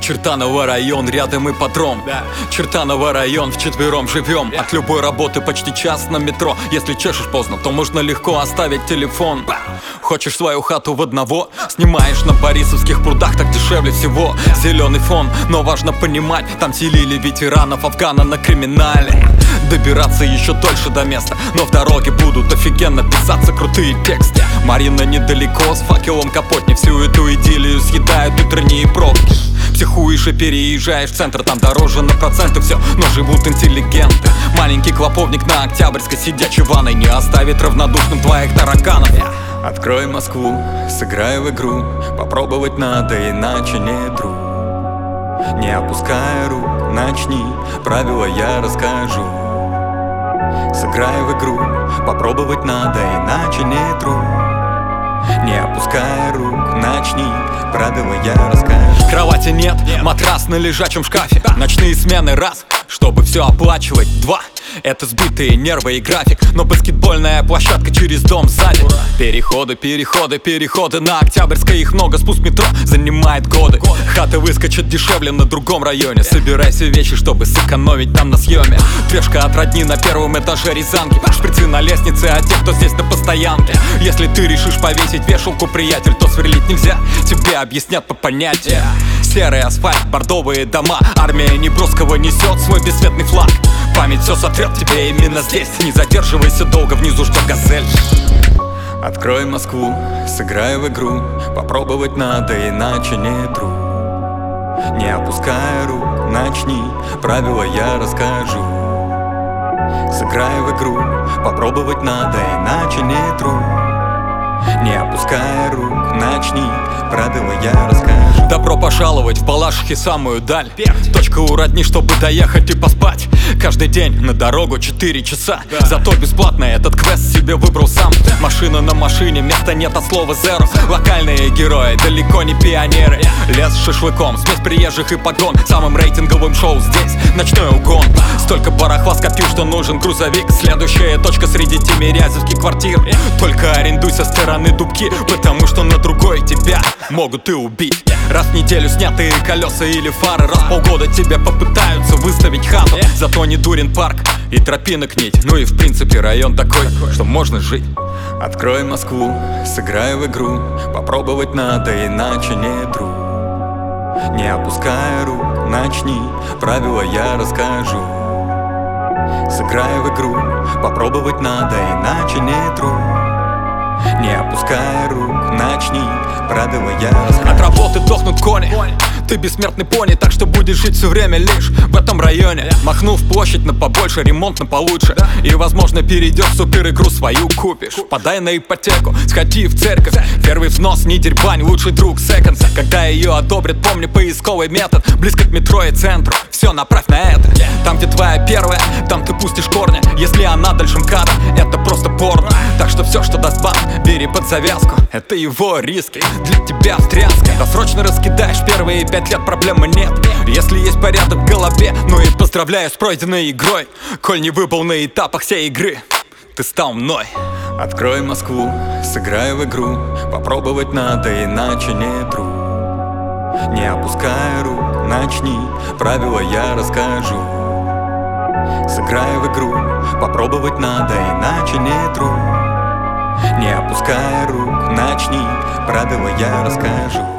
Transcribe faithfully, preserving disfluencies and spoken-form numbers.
Чертаново район, рядом ипподром. Чертаново район, вчетвером живем. От любой работы почти час на метро. Если чешешь поздно, то можно легко оставить телефон. Хочешь свою хату в одного? Снимаешь на Борисовских прудах, так дешевле всего. Зеленый фон, но важно понимать, там селили ветеранов Афгана на криминале. Добираться еще дольше до места, но в дороге будут офигенно писаться крутые тексты. Марина недалеко, с факелом капотни. Всю эту идиллию съедают утренние пробки. Психуешь и переезжаешь в центр, там дороже на проценты все, но живут интеллигенты. Маленький клоповник на Октябрьской, сидячей ванной, не оставит равнодушным твоих тараканов. Открой Москву, сыграй в игру, попробовать надо, иначе не друг. Не опускай рук, начни, правила я расскажу. Сыграй в игру, попробовать надо, иначе не друг. Не опускай рук, начни, правила я расскажу. Кровати нет, матрас на лежачем шкафе. Ночные смены раз, чтобы все оплачивать два. Это сбитые нервы и график, но баскетбольная площадка через дом сзади. Переходы, переходы, переходы на Октябрьской, их много, спуск метро занимает годы. Хаты выскочат дешевле на другом районе. Собирай все вещи, чтобы сэкономить там на съеме. Трешка от родни на первом этаже Рязанки. Шприцы на лестнице от тех, кто здесь на постоянке. Если ты решишь повесить вешалку, приятель, то сверлить нельзя, тебе объяснят по понятию. Серый асфальт, бордовые дома. Армия Неброского несет свой бесцветный флаг. Память все сотрет тебе именно здесь. Не задерживайся долго, внизу ждет газель. Открой Москву, сыграй в игру, попробовать надо, иначе не друг. Не опускай рук, начни, правила я расскажу. Сыграй в игру, попробовать надо, иначе не друг. Не опускай рук, начни, правила я расскажу. Добро пожаловать в Балашихи, самую даль. Точка у родни, чтобы доехать и поспать. Каждый день на дорогу четыре часа. Зато бесплатно этот квест себе выбрал сам. Машина на машине, места нет от слова zero. Локальные герои, далеко не пионеры. Лес с шашлыком, смесь приезжих и погон. Самым рейтинговым шоу здесь ночной угон. Столько барахла скопил, что нужен грузовик. Следующая точка среди тимирязевских квартир. Только арендуй со стороны Дубки, потому что на другой тебя могут и убить. Раз в неделю снятые колеса или фары. Раз в полгода тебе попытаются выставить хату. Зато не дурен парк и тропинок нить. Ну и в принципе район такой, что можно жить. Открой Москву, сыграй в игру, попробовать надо, иначе не друг. Не опускай рук, начни, правила я расскажу. Сыграй в игру, попробовать надо, иначе не друг. Не опускай рук, начни, правила я расскажу. От работы дохнут кони, ты бессмертный пони, так что будешь жить все время лишь в этом районе. Махнув площадь на побольше, ремонт на получше, и возможно перейдешь в супер игру свою купишь. Подай на ипотеку, сходи в церковь. Первый взнос, не дербань, лучший друг секондс. Когда ее одобрят, помни поисковый метод. Близко к метро и центру, все направь на это. Там где твоя первая, там ты пустишь корни. Если она дальше МКАДа, это просто порно. Так что все, что даст банк, бери под завязку. Это его риски, для тебя встряска. Досрочно раскидаешь первые пять лет, проблемы нет. Если есть порядок в голове, ну и поздравляю с пройденной игрой. Коль не выпал на этапах всей игры, ты стал мной. Открой Москву, сыграй в игру, попробовать надо, иначе не друг. Не опускай рук, начни, правила я расскажу. Сыграй в игру, попробовать надо, иначе не друг. Не опускай рук, начни, правила я расскажу.